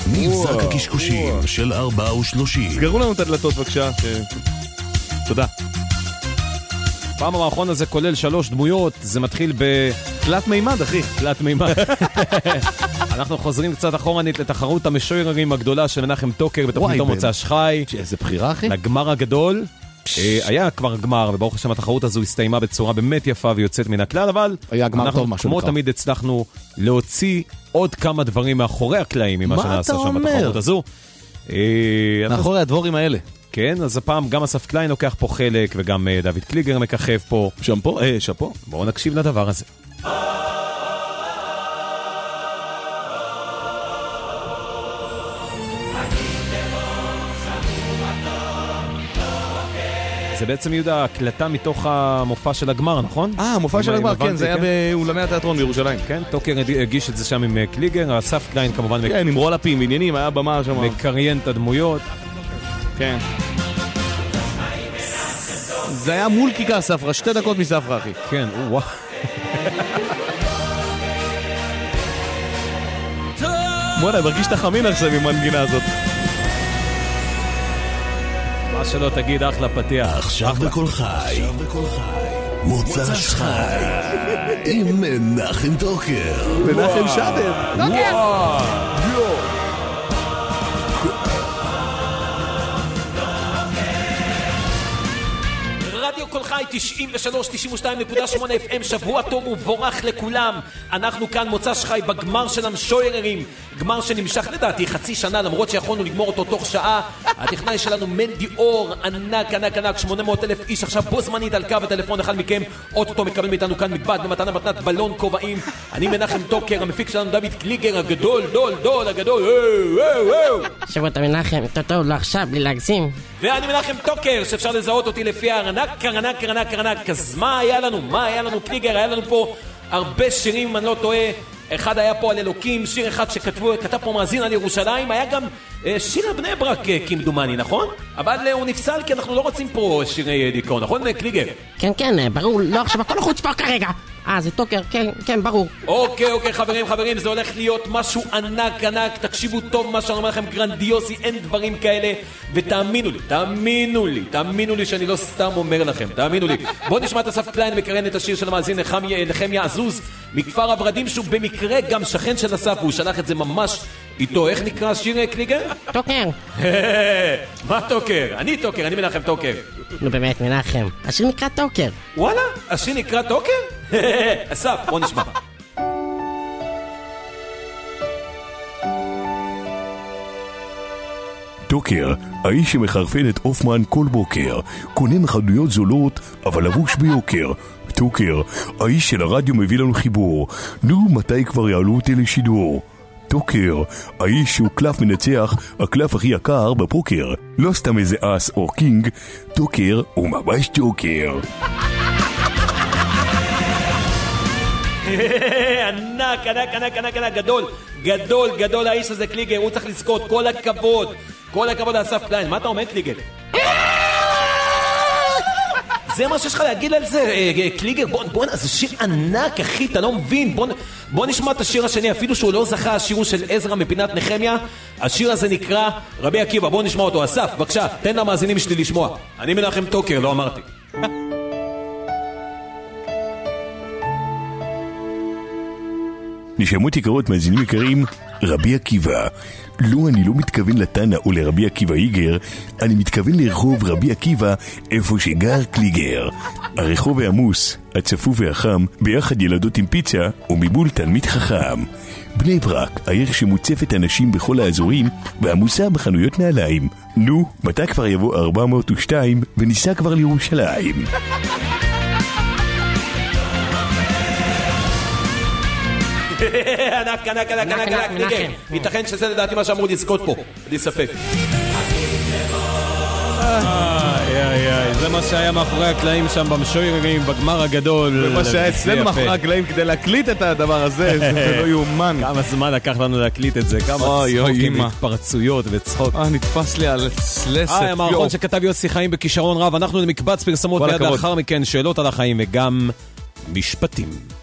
מבזק הקשקושים של 34. סגרו לנו את הדלתות בבקשה. תודה. פעם המערכון הזה כולל 3 דמויות, זה מתחיל תלת מימד, אחי. תלת מימד. אנחנו חוזרים קצת אחורנית לתחרות המשוררים הגדולה של מנחם טוקר בתוכניתו מוצ"ש חי. איזה בחירה, אחי. לגמר הגדול. היה כבר גמר, וברוך השם התחרות הזו הסתיימה בצורה באמת יפה ויוצאת מן הכלל, אבל אנחנו כמו תמיד הצלחנו להוציא עוד כמה דברים מאחורי הקלעים ממה שנעשה שם בתחרות הזו. מאחורי הדבורים האלה. כן, אז הפעם גם אסף קליין לוקח פה חלק, וגם דוד קליגר מככב פה. שפו. בואו נקשיב לדבר הזה. זה בעצם יהודה הקלטה מתוך המופע של הגמר, נכון? המופע של הגמר, כן, זה היה באולמי התיאטרון בירושלים. כן, טוקר הגיש את זה שם עם קליגר, אסף קליין כמובן. כן, עם רולאפים, עניינים, היה במה שם. מקריין את הדמויות. כן. זה היה מול כיכר ספרא, 2 דקות מספרא, אחי. כן, וואו. בוא'נה, אני מרגיש את החמין עכשיו עם המנגינה הזאת. מה שלא תגיד, אחלה פתיח. עכשיו בכל חי. מוצ"ש חי. עם מנחם טוקר. מנחם שדר. וואו. רדיו כל חי 93-92.8 FM, שבוע טוב ובורך לכולם. אנחנו כאן מוצ"ש חי בגמר של המשוררים, גמר שנמשך לדעתי חצי שנה, למרות שיכולנו לגמור אותו תוך שעה. הטכנאי שלנו מנדי אור, ענק, 800,000 איש עכשיו בו זמנית על קו הטלפון. אחד מכם אוטוטו מקבל מאיתנו כאן מגבד במתנה מתנת בלון כובעים. אני מנחם טוקר, המפיק שלנו דוד קליגר הגדול, הגדול. שבוע אתה מנחם, טוב, לא עכשיו, בלי להגזים. ואני מנחם טוקר, שאפשר לזהות אותי לפי הארנק. אז מה היה לנו קליגר? היה לנו פה הרבה שירים, אני לא טועה. אחד היה פה על אלוקים, שיר אחד כתב פה מאזין על ירושלים. היה גם שיר על בני ברק כמדומני, נכון? אבל הוא נפסל כי אנחנו לא רוצים פה שירי דיכאון, נכון קליגר? כן, ברור, לא עכשיו הכל חוץ פה כרגע. זה טוקר, כן, ברור. אוקיי, חברים, זה הולך להיות משהו ענק, תקשיבו טוב מה שאני אומר לכם, גרנדיוסי, אין דברים כאלה, ותאמינו לי שאני לא סתם אומר לכם, תאמינו לי. בואו נשמע את אסף קליין מקרן את השיר של המאזין נחמיה עזוז, מכפר הברדים, שהוא במקרה גם שכן של אסף, והוא שלח את זה ממש איתו. איך נקרא השיר קליגר? טוקר. מה טוקר? אני טוקר, אני מנחם טוקר. נו באמת מנחם, השיר נקרא טוקר. וואלה, השיר נקרא טוקר? אסף, בוא נשמע. טוקר, האיש שמחרפן את אופמן כל בוקר, קונה מחדויות זולות, אבל לבוש ביוקר. טוקר, האיש של הרדיו מביא לנו חיבור. נו, מתי כבר יעלו אותי לשידור? טוקר, האיש שהוא קלף מנצח, הקלף הכי יקר בפוקר. לא סתם איזה אס או קינג, טוקר הוא ממש טוקר. ענק, גדול האיש הזה קליגר, הוא צריך לזכות, כל הכבוד לאסף קליין. מה אתה אומר קליגר? זה מה שיש לך להגיד על זה קליגר? בוא, זה שיר ענק אחי, אתה לא מבין. בוא נשמע את השיר השני, אפילו שהוא לא זכה, השיר הוא של עזרא מפינת נחמיה. השיר הזה נקרא רבי עקיבא, בוא נשמע אותו. אסף, בבקשה, תן למאזינים שלי לשמוע. אני מנחם טוקר, לא אמרתי. נשמעות יקרות מאזינים יקרים, רבי עקיבא. לא, אני לא מתכוון לתנא או לרבי עקיבא איגר, אני מתכוון לרחוב רבי עקיבא איפה שגר קליגר. הרחוב העמוס, הצפוף והחם, ביחד ילדות עם פיצה ומבול תלמיד חכם. בני ברק, העיר שמוצפת אנשים בכל האזורים ועמוסה בחנויות נעליים. נו, מתי כבר יבוא 402 וניסע כבר לירושלים? ענק, ייתכן שזה לדעתי מה שאמרו לזכות פה, בלי ספק. זה מה שהיה מאחורי הקלעים שם במשוררים בגמר הגדול. ומה שהיה אצלנו מאחורי הקלעים כדי להקליט את הדבר הזה, זה לא יאומן. כמה זמן לקח לנו להקליט את זה, כמה צחוקים, התפרצויות וצחוק. נתפס לי על סלסת. המערכון שכתב יוסי חיים בכישרון רב. אנחנו למקבץ פרסמות מיד לאחר מכן, שאלות על החיים וגם משפטים.